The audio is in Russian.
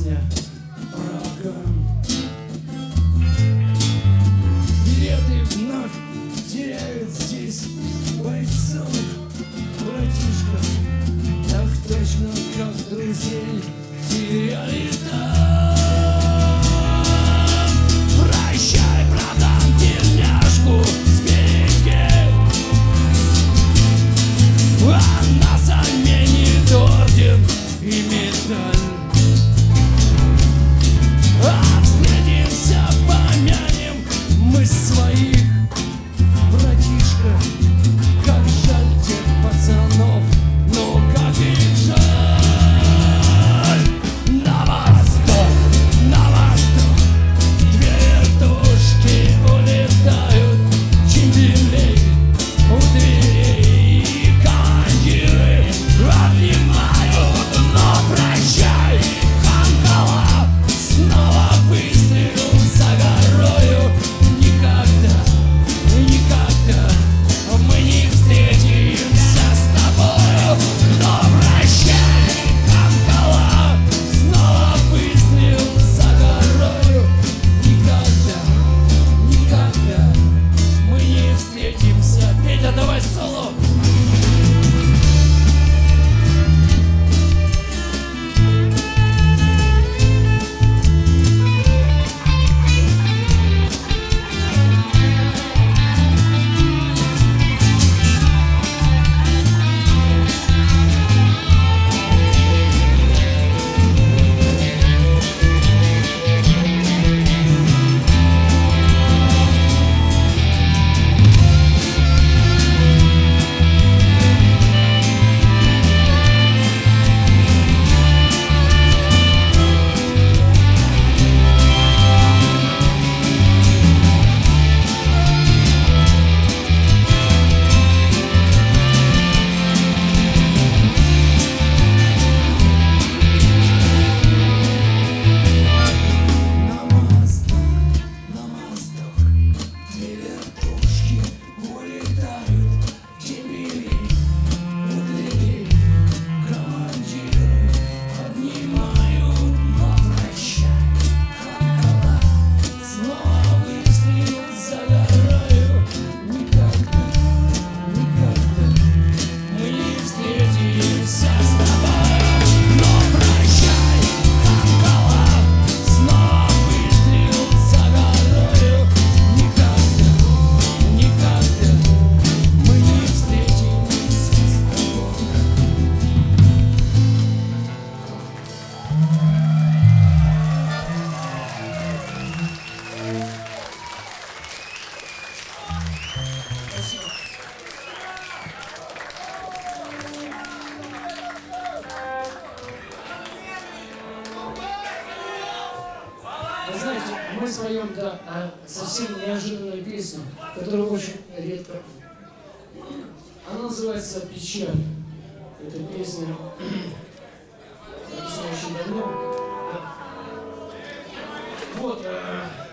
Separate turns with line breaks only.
песня про огонь. Билеты вновь теряют здесь бойцов, братишка, так точно, как друзей теряли там. Прощай, братан, тельняшку с береги, а на заменит орден и медаль. Встретимся, помянем мы своих, братишка. Как жаль тех пацанов, но как их жаль. На восток, две вертушки улетают, чемпелей у дверей и командиры обнимают. Но прощай, Хамкала, снова выстрел за горою. Никогда, никогда мы не встретимся с тобою. Но прощай, Хамкала, снова выстрел за горою. Никогда, никогда мы не встретимся. Петя, давай соло. Вы знаете, мы споем совсем неожиданную песню, которую очень редко. Она называется «Печаль». Эта песня написана очень давно. Вот.